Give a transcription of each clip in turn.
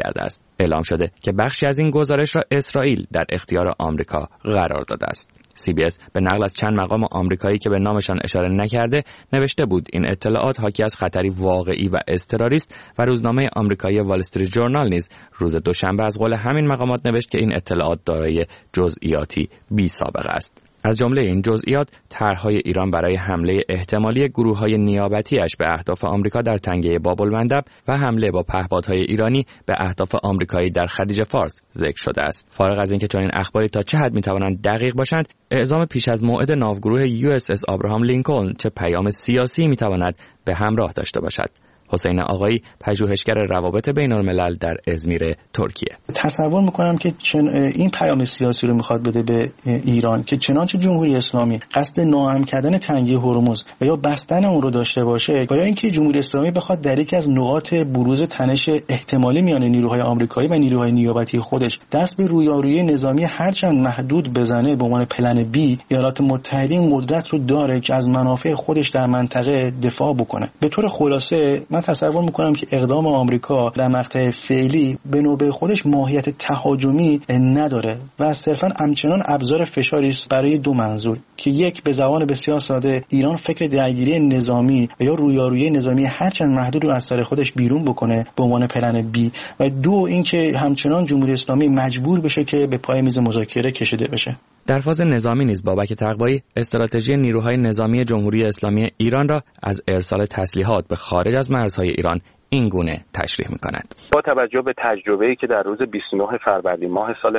کرده است. اعلام شده که بخشی از این گزارش را اسرائیل در اختیار آمریکا قرار داده است. CBS به نقل از چند مقام آمریکایی که به نامشان اشاره نکرده نوشته بود این اطلاعات حاکی از خطری واقعی و اضطراری است و روزنامه آمریکایی وال استریت ژورنال نیز روز دوشنبه از قول همین مقامات نوشت که این اطلاعات دارای جزئیاتی بی‌سابقه است. از جمله این جزئیات طرح‌های ایران برای حمله احتمالی گروه‌های نیابتی‌اش به اهداف آمریکا در تنگه باب‌المندب و حمله با پهپادهای ایرانی به اهداف آمریکایی در خلیج فارس ذکر شده است. فارغ از اینکه چنین اخباری تا چه حد می‌توانند دقیق باشند، اعزام پیش از موعد ناوگروه USS آبراهام لینکلن چه پیام سیاسی می‌تواند به همراه داشته باشد. حسین آقایی، پژوهشگر روابط بین‌الملل در ازمیر، ترکیه: تصور میکنم که این پیام سیاسی رو میخواد بده به ایران که چنانچه جمهوری اسلامی قصد ناامن کردن تنگه هرمز و یا بستن اون رو داشته باشه و یا اینکه جمهوری اسلامی بخواد در یکی از نقاط بروز تنش احتمالی میان نیروهای آمریکایی و نیروهای نیابتی خودش دست به رویارویی نظامی هرچند محدود بزنه، به عنوان پلن بی، ایالات متحده این قدرت رو داره که از منافع خودش در منطقه دفاع بکنه. به طور خلاصه من تصور میکنم که اقدام آمریکا در مقطع فعلی به نوبه خودش ماهیت تهاجمی نداره و صرفاً همچنان ابزار فشاری است برای دو منظور که یک، به زبان بسیار ساده، ایران فکر درگیری نظامی و یا رویارویی نظامی هرچند محدود رو از سر خودش بیرون بکنه به عنوان پلن بی، و دو اینکه همچنان جمهوری اسلامی مجبور بشه که به پای میز مذاکره کشیده بشه. در فاز نظامی نیز بابک تقوایی استراتژی نیروهای نظامی جمهوری اسلامی ایران را از ارسال تسلیحات به خارج از مرزهای ایران این گونه تشریح می‌کند: با توجه به تجربه‌ای که در روز 29 فروردین ماه سال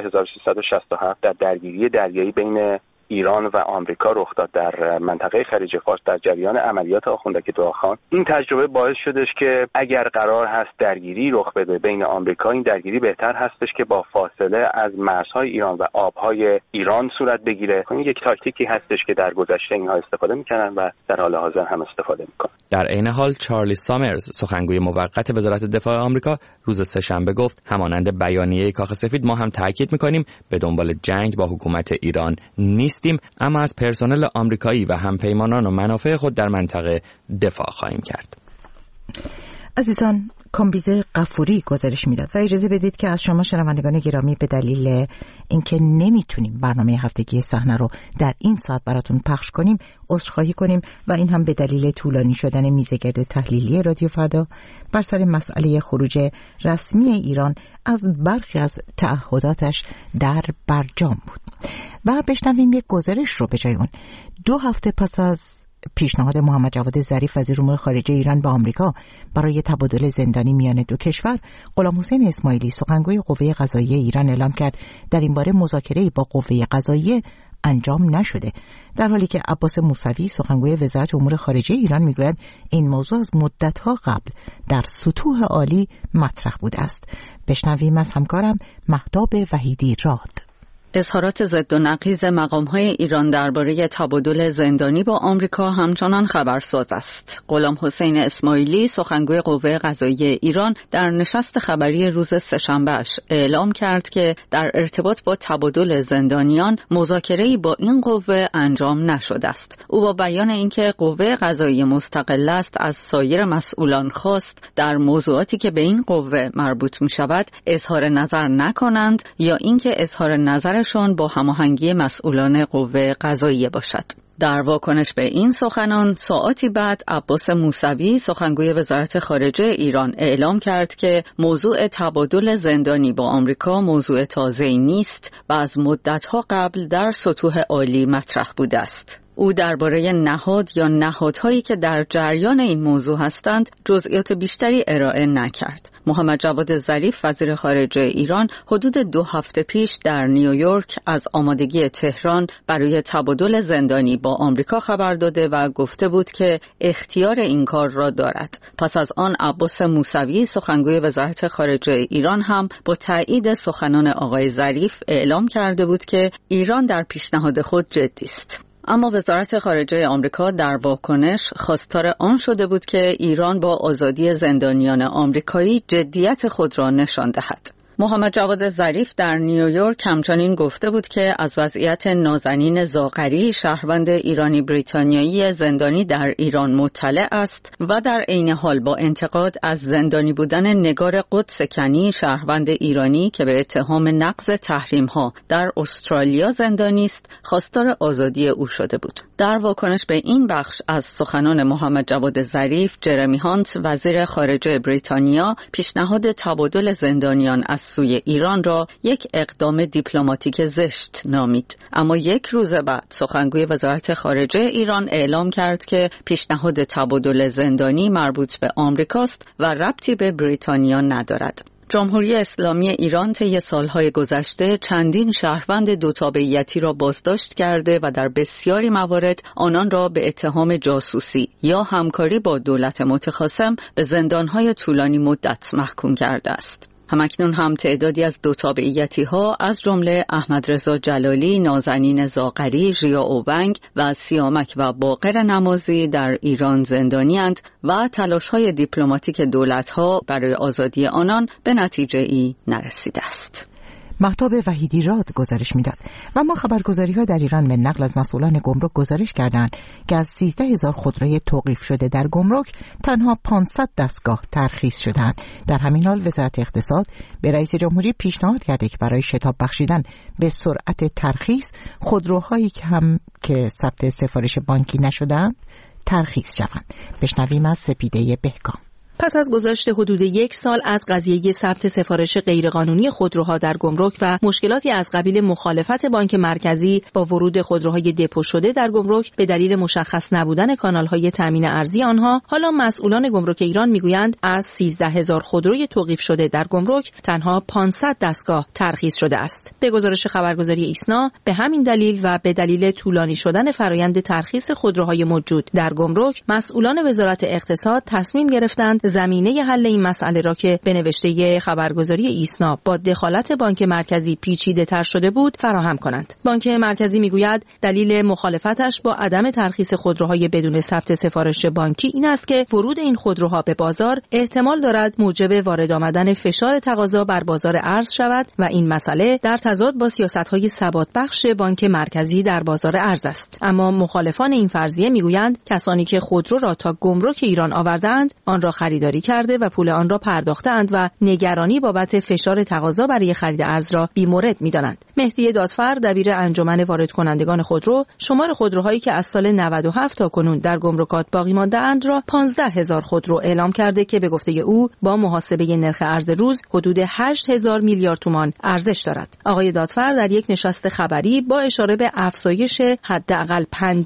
1367 در درگیری دریایی بین ایران و آمریکا رخ داد در منطقه خلیج فارس در جریان عملیات آخوندک دعاخان، این تجربه باعث شدش که اگر قرار هست درگیری رخ بده بین آمریکا، این درگیری بهتر هستش که با فاصله از مرزهای ایران و آبهای ایران صورت بگیره. این یک تاکتیکی هستش که در گذشته اینها استفاده می‌کردن و در حال حاضر هم استفاده می‌کنن. در عین حال چارلی سامرز، سخنگوی موقت وزارت دفاع آمریکا، روز سه‌شنبه گفت همانند بیانیه کاخ سفید ما هم تاکید می‌کنیم به دنبال جنگ با حکومت ایران نیستیم، اما از پرسنل آمریکایی و همپیمانان و منافع خود در منطقه دفاع خواهیم کرد. عزیزان، کامبیزه غفوری گزارش میداد و اجازه بدید که از شما شنوندگان گرامی به دلیل اینکه نمیتونیم برنامه هفتگی صحنه رو در این ساعت براتون پخش کنیم عذرخواهی کنیم و این هم به دلیل طولانی شدن میزگرد تحلیلی رادیو فردا بر سر مسئله خروج رسمی ایران از برخی از تعهداتش در برجام بود. و بشنویم یک گزارش رو به جای اون. 2 هفته پس از پیشنهاد محمد جواد ظریف وزیر امور خارجه ایران به آمریکا برای تبادل زندانی میان دو کشور، غلامحسین اسماعیلی سخنگوی قوه قضاییه ایران اعلام کرد در این باره مذاکره‌ای با قوه قضاییه انجام نشده، در حالی که عباس موسوی سخنگوی وزارت امور خارجه ایران میگوید این موضوع از مدت‌ها قبل در سطوح عالی مطرح بوده است. بشنویم از همکارم مهتاب وحیدی راد. اظهارات ضد و نقیض مقام‌های ایران درباره تبادل زندانی با آمریکا همچنان خبرساز است. غلامحسین اسماعیلی سخنگوی قوه قضاییه ایران در نشست خبری روز سه‌شنبه‌اش اعلام کرد که در ارتباط با تبادل زندانیان مذاکره‌ای با این قوه انجام نشده است. او با بیان اینکه قوه قضاییه مستقل است از سایر مسئولان خواست در موضوعاتی که به این قوه مربوط می‌شود اظهار نظر نکنند یا اینکه اظهار نظر با هماهنگی مسئولان قوه قضاییه باشد. در واکنش به این سخنان ساعاتی بعد عباس موسوی سخنگوی وزارت خارجه ایران اعلام کرد که موضوع تبادل زندانی با آمریکا موضوع تازه‌ای نیست و از مدت‌ها قبل در سطوح عالی مطرح بوده است. او درباره نهاد یا نهادهایی که در جریان این موضوع هستند جزئیات بیشتری ارائه نکرد. محمد جواد ظریف وزیر خارجه ایران حدود 2 هفته پیش در نیویورک از آمادگی تهران برای تبادل زندانی با آمریکا خبر داده و گفته بود که اختیار این کار را دارد. پس از آن عباس موسوی سخنگوی وزارت خارجه ایران هم با تایید سخنان آقای ظریف اعلام کرده بود که ایران در پیشنهاد خود جدی است. اما وزارت خارجه آمریکا در واکنش خواستار آن شده بود که ایران با آزادی زندانیان آمریکایی جدیت خود را نشان دهد. محمد جواد ظریف در نیویورک همچنین گفته بود که از وضعیت نازنین زاغری شهروند ایرانی بریتانیایی زندانی در ایران مطلع است و در عین حال با انتقاد از زندانی بودن نگار قدس کنی شهروند ایرانی که به اتهام نقض تحریم‌ها در استرالیا زندانی است خواستار آزادی او شده بود. در واکنش به این بخش از سخنان محمد جواد ظریف، جرمی هانت وزیر خارجه بریتانیا پیشنهاد تبادل زندانیان از سوی ایران را یک اقدام دیپلماتیک زشت نامید. اما یک روز بعد سخنگوی وزارت خارجه ایران اعلام کرد که پیشنهاد تبادل زندانی مربوط به آمریکاست و ربطی به بریتانیا ندارد. جمهوری اسلامی ایران طی سالهای گذشته چندین شهروند دو تابعیتی را بازداشت کرده و در بسیاری موارد آنان را به اتهام جاسوسی یا همکاری با دولت متخاصم به زندانهای طولانی مدت محکوم کرده است. همکنون هم تعدادی از دو تابعیتی‌ها از جمله احمد رضا جلالی، نازنین زاغری، ژیا اوبنگ و سیامک و باقر نمازی در ایران زندانی‌اند و تلاش‌های دیپلماتیک دولت‌ها برای آزادی آنان به نتیجه‌ای نرسیده است. مهتاب وحیدی راد گزارش میداد. و ما خبرگزاری‌ها در ایران به نقل از مسئولان گمرک گزارش کردند که از 13,000 خودروی توقیف شده در گمرک تنها 500 دستگاه ترخیص شدند. در همین حال وزارت اقتصاد به رئیس جمهوری پیشنهاد کرده که برای شتاب بخشیدن به سرعت ترخیص خودروهایی که ثبت سفارش بانکی نشدند ترخیص شوند. بشنویم از سپیده بهکام. پس از گذشت حدود 1 سال از قضیه ثبت سفارش غیرقانونی خودروها در گمرک و مشکلاتی از قبیل مخالفت بانک مرکزی با ورود خودروهای دپو شده در گمرک به دلیل مشخص نبودن کانال‌های تامین ارزی آنها، حالا مسئولان گمرک ایران میگویند از 13,000 خودروی توقیف شده در گمرک تنها 500 دستگاه ترخیص شده است. به گزارش خبرگزاری ایسنا به همین دلیل و به دلیل طولانی شدن فرایند ترخیص خودروهای موجود در گمرک، مسئولان وزارت اقتصاد تصمیم گرفتند زمینه حل این مسئله را که به نوشته خبرگزاری ایسنا با دخالت بانک مرکزی پیچیده تر شده بود فراهم کنند. بانک مرکزی میگوید دلیل مخالفتش با عدم ترخیص خودروهای بدون ثبت سفارش بانکی این است که ورود این خودروها به بازار احتمال دارد موجب وارد آمدن فشار تقاضا بر بازار ارز شود و این مسئله در تضاد با سیاست‌های ثبات بخش بانک مرکزی در بازار ارز است. اما مخالفان این فرضیه میگویند کسانی که خودرو را تا گمرک ایران آوردند آن را خریداری کرده و پول آن را پرداختند و نگرانی بابت فشار تقاضا برای خرید ارز را بی‌مورد می‌دانند. مهدی دادفر دبیر انجمن وارد کنندگان خودرو شمار خودروهایی که از سال 97 تا کنون در گمرکات باقی مانده‌اند را 15,000 خودرو اعلام کرده که به گفته او با محاسبه نرخ ارز روز حدود 8,000 میلیارد تومان ارزش دارد. آقای دادفر در یک نشست خبری با اشاره به افزایش حداقل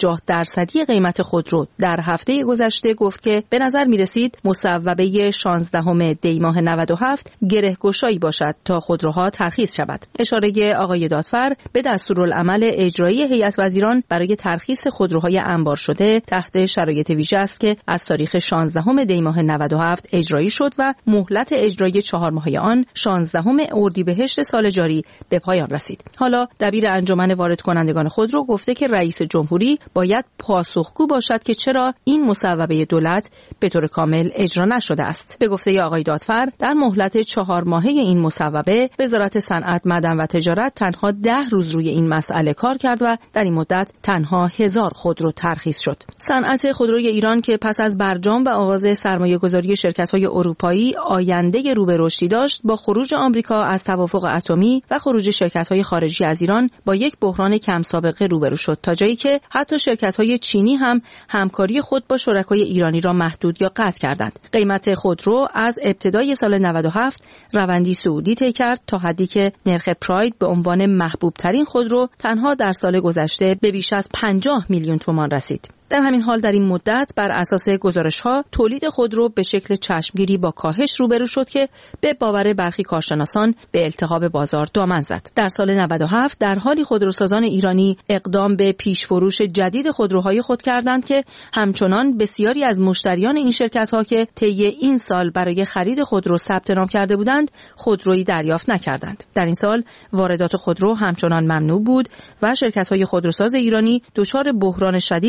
50% قیمت خودرو در هفته گذشته گفت که به نظر می‌رسید مصوبه 16 دی ماه 97 گره‌گشایی باشد تا خودروها ترخیص شود. اشاره آقای دادفر به دستورالعمل اجرایی هیئت وزیران برای ترخیص خودروهای انبار شده تحت شرایط ویژه است که از تاریخ 16 دی ماه 97 اجرایی شد و مهلت اجرایی 4 ماهه آن 16 اردیبهشت سال جاری به پایان رسید. حالا دبیر انجمن وارد کنندگان خودرو گفته که رئیس جمهوری باید پاسخگو باشد که چرا این مصوبه دولت به طور کامل اجرا نشده است. به گفته آقای دادفر در مهلت 4 ماهه این مصوبه وزارت صنعت، معدن و تجارت تنها 10 روز روی این مسئله کار کرد و در این مدت تنها 1000 خودرو ترخیص شد. صنعت خودروی ایران که پس از برجام و آغاز سرمایه‌گذاری شرکت‌های اروپایی آینده رو به رشدی داشت، با خروج آمریکا از توافق اتمی و خروج شرکت‌های خارجی از ایران با یک بحران کم سابقه روبرو شد، تا جایی که حتی شرکت‌های چینی هم همکاری خود با شرکای ایرانی را محدود یا قطع کردند. قیمت خودرو از ابتدای سال 97 روندی صعودی طی کرد تا حدی که نرخ پراید به عنوان محبوب ترین خودرو تنها در سال گذشته به بیش از 50 میلیون تومان رسید. در همین حال در این مدت بر اساس گزارش‌ها تولید خودرو به شکل چشمگیری با کاهش روبرو شد که به باور برخی کارشناسان به التهاب بازار دامن زد. در سال 97 در حالی خودروسازان ایرانی اقدام به پیش‌فروش جدید خودروهای خود کردند که همچنان بسیاری از مشتریان این شرکت‌ها که طی این سال برای خرید خودرو ثبت نام کرده بودند خودرویی دریافت نکردند. در این سال واردات خودرو همچنان ممنوع بود و شرکت‌های خودروساز ایرانی دچار بحران شدید در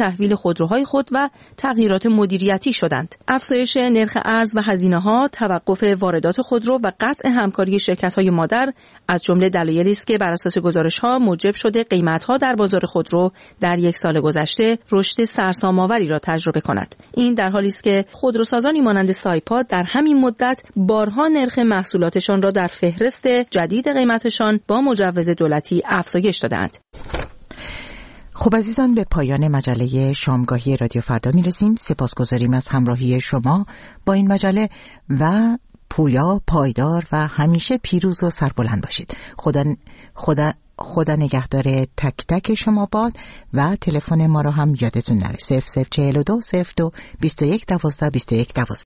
تحویل خودروهای خود و تغییرات مدیریتی شدند. افزایش نرخ ارز و هزینه‌ها، توقف واردات خودرو و قطع همکاری شرکت‌های مادر از جمله دلایلی است که بر اساس گزارش‌ها موجب شده قیمت‌ها در بازار خودرو در یک سال گذشته رشد سرسام‌آوری را تجربه کند. این در حالی است که خودروسازانی مانند سایپا در همین مدت بارها نرخ محصولاتشان را در فهرست جدید قیمتشان با مجوز دولتی افزایش دادند. خب عزیزان، به پایان مجله شامگاهی رادیو فردا میرسیم. سپاسگزاریم از همراهی شما با این مجله و پویا، پایدار و همیشه پیروز و سربلند باشید. خدا نگهدار تک تک شما باد و تلفن ما رو هم یادتون نره 0042 02 21 12 21 12.